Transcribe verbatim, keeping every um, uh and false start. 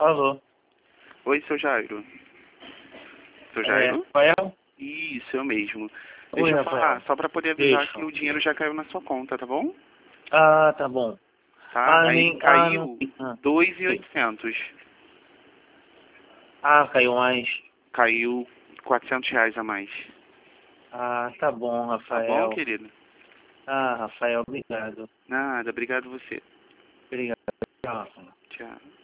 Alô? Oi, seu Jairo. Seu É, Jairo? Rafael? Isso, eu mesmo. Oi, Deixa eu Rafael. falar, só pra poder avisar Deixa. que o dinheiro já caiu na sua conta, tá bom? Ah, tá bom. Tá? Ah, Aí nem... Ah, não... caiu Ah, dois mil e sim. oitocentos. Ah, caiu mais. Caiu quatrocentos reais a mais. Ah, tá bom, Tá bom, Rafael. querido? Ah, Rafael, obrigado. Nada, obrigado você. Obrigado. Tchau. Tchau.